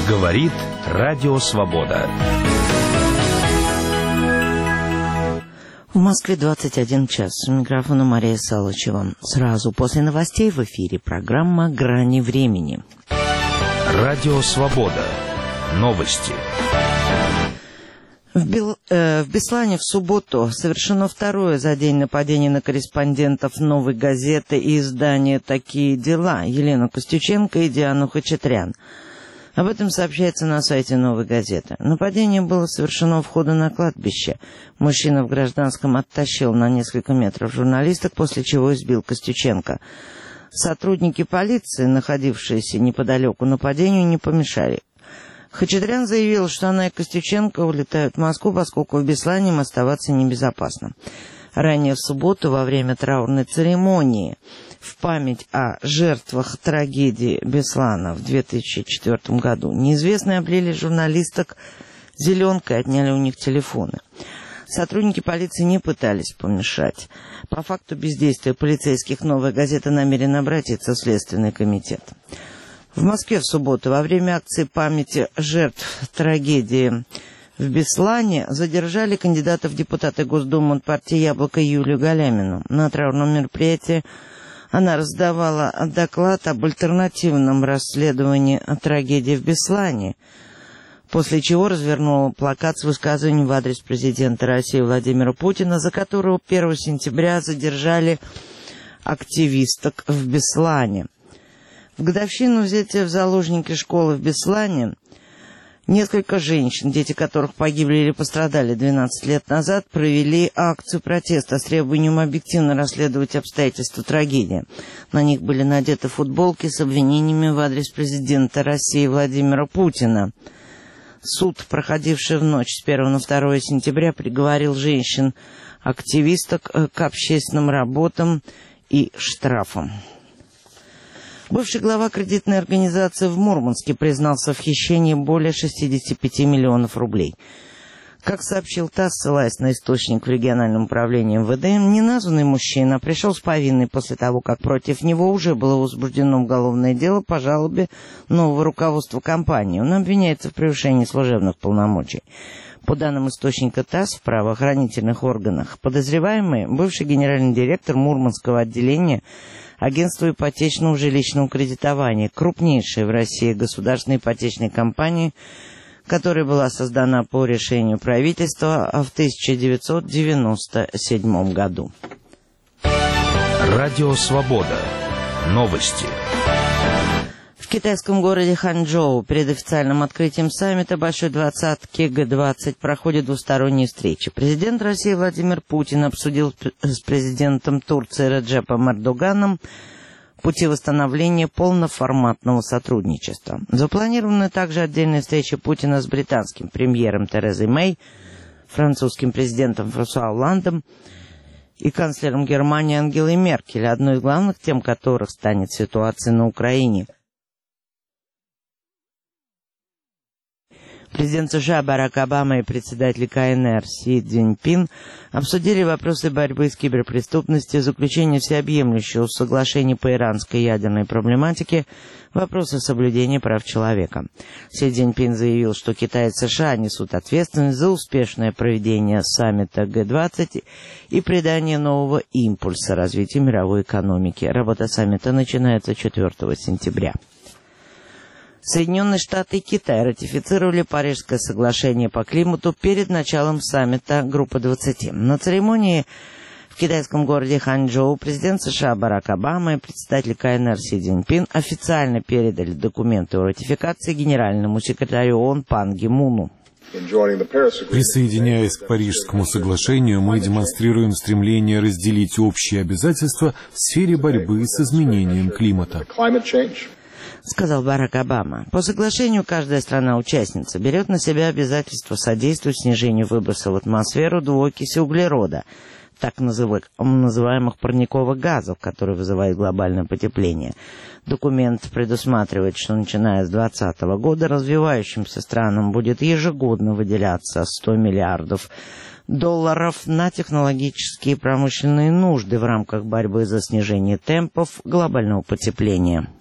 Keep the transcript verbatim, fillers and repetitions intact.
Говорит Радио Свобода. В Москве двадцать один час. С микрофона Мария Салычева. Сразу после новостей в эфире программа «Грани времени». Радио Свобода. Новости. В, Бел... э, в Беслане в субботу совершено второе за день нападение на корреспондентов «Новой газеты» и издания «Такие дела» Елену Костюченко и Диану Хачатрян. Об этом сообщается на сайте «Новой газеты». Нападение было совершено у входа на кладбище. Мужчина в гражданском оттащил на несколько метров журналисток, после чего избил Костюченко. Сотрудники полиции, находившиеся неподалеку нападению, не помешали. Хачатрян заявил, что она и Костюченко улетают в Москву, поскольку в Беслане им оставаться небезопасно. Ранее в субботу во время траурной церемонии в память о жертвах трагедии Беслана в две тысячи четвёртом году неизвестные облили журналисток зеленкой и отняли у них телефоны. Сотрудники полиции не пытались помешать. По факту бездействия полицейских «Новая газета» намерена обратиться в Следственный комитет. В Москве в субботу во время акции памяти жертв трагедии в Беслане задержали кандидата в депутаты Госдумы от партии «Яблоко» Юлию Галямину. На траурном мероприятии она раздавала доклад об альтернативном расследовании трагедии в Беслане, после чего развернула плакат с высказыванием в адрес президента России Владимира Путина, за которого первого сентября задержали активисток в Беслане. В годовщину взятия в заложники школы в Беслане несколько женщин, дети которых погибли или пострадали двенадцать лет назад, провели акцию протеста с требованием объективно расследовать обстоятельства трагедии. На них были надеты футболки с обвинениями в адрес президента России Владимира Путина. Суд, проходивший в ночь с первого на второе сентября, приговорил женщин-активисток к общественным работам и штрафам. Бывший глава кредитной организации в Мурманске признался в хищении более шестидесяти пяти миллионов рублей. Как сообщил ТАСС, ссылаясь на источник в региональном управлении эм вэ дэ, неназванный мужчина пришел с повинной после того, как против него уже было возбуждено уголовное дело по жалобе нового руководства компании. Он обвиняется в превышении служебных полномочий. По данным источника ТАСС, в правоохранительных органах подозреваемый бывший генеральный директор Мурманского отделения Агентства ипотечного жилищного кредитования, крупнейшей в России государственной ипотечной компании, которая была создана по решению правительства в тысяча девятьсот девяносто седьмом году. Радио Свобода. Новости. В китайском городе Ханчжоу перед официальным открытием саммита Большой двадцатки гэ двадцать проходят двусторонние встречи. Президент России Владимир Путин обсудил с президентом Турции Реджепом Эрдоганом пути восстановления полноформатного сотрудничества. Запланированы также отдельные встречи Путина с британским премьером Терезой Мэй, французским президентом Франсуа Олландом и канцлером Германии Ангелой Меркель, одной из главных тем которых станет ситуация на Украине. Президент США Барак Обама и председатель ка эн эр Си Цзиньпин обсудили вопросы борьбы с киберпреступностью, заключение всеобъемлющего соглашения по иранской ядерной проблематике, вопросы соблюдения прав человека. Си Цзиньпин заявил, что Китай и США несут ответственность за успешное проведение саммита гэ двадцать и придание нового импульса развитию мировой экономики. Работа саммита начинается четвёртого сентября. Соединенные Штаты и Китай ратифицировали Парижское соглашение по климату перед началом саммита Группы двадцати. На церемонии в китайском городе Ханчжоу президент США Барак Обама и председатель ка эн эр Си Цзиньпин официально передали документы о ратификации генеральному секретарю ООН Пан Ги Муну. Присоединяясь к Парижскому соглашению, мы демонстрируем стремление разделить общие обязательства в сфере борьбы с изменением климата, сказал Барак Обама. По соглашению каждая страна-участница берет на себя обязательство содействовать снижению выбросов в атмосферу двуокиси углерода, так называемых парниковых газов, которые вызывают глобальное потепление. Документ предусматривает, что начиная с двадцатого года развивающимся странам будет ежегодно выделяться сто миллиардов долларов на технологические и промышленные нужды в рамках борьбы за снижение темпов глобального потепления.